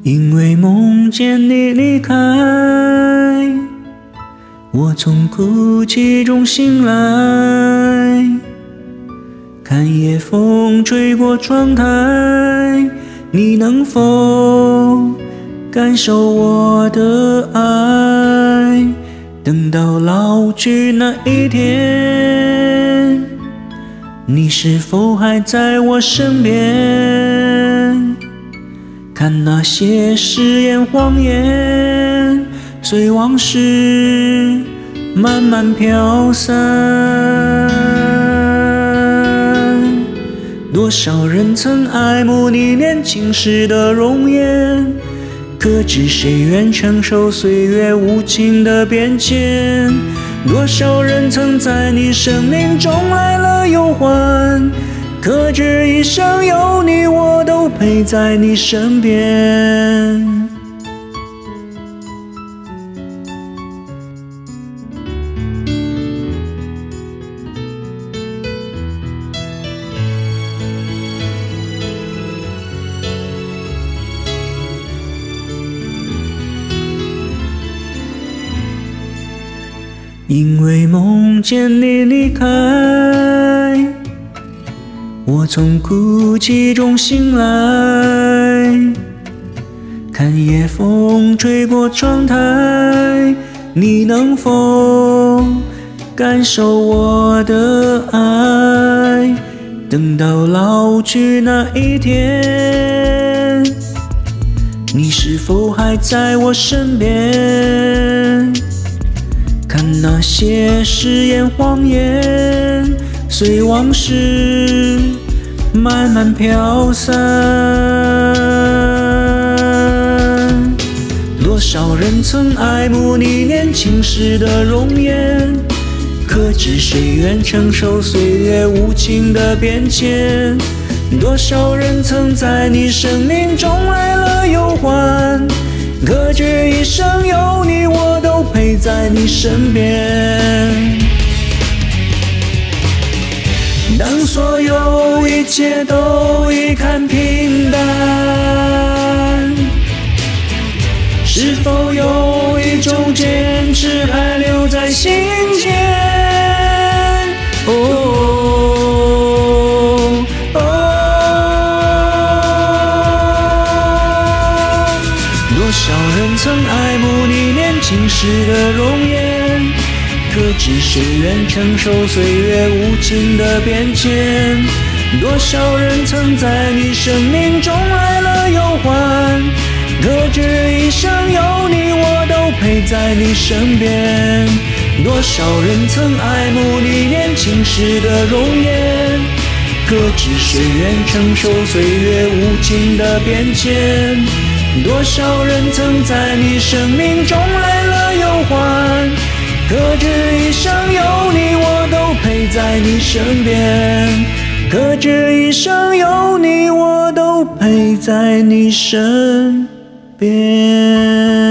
因为梦见你离开，我从哭泣中醒来，看夜风吹过窗台，你能否感受我的爱？等到老去那一天，你是否还在我身边？看那些誓言谎言，随往事慢慢飘散。多少人曾爱慕你年轻时的容颜，可知谁愿承受岁月无情的变迁？多少人曾在你生命中来了又还，可知一生有你，我都陪在你身边。因为梦见你离开，我从哭泣中醒来，看夜风吹过窗台，你能否感受我的爱？等到老去那一天，你是否还在我身边？看那些誓言谎言，随往事慢慢飘散。多少人曾爱慕你年轻时的容颜，可知谁愿承受岁月无情的变迁？多少人曾在你生命中来了又还，可知一生有你，我都陪在你身边。当所有一切都已看平淡，是否有一种坚持还留在心间？多少人曾爱慕你年轻时的容颜，可知谁愿承受岁月无情的变迁？多少人曾在你生命中来了又还，可知一生有你，我都陪在你身边。多少人曾爱慕你年轻时的容颜，可知谁愿承受岁月无情的变迁？多少人曾在你生命中来了又还，可知一生有你，我都陪在你身边。可知一生有你，我都陪在你身边。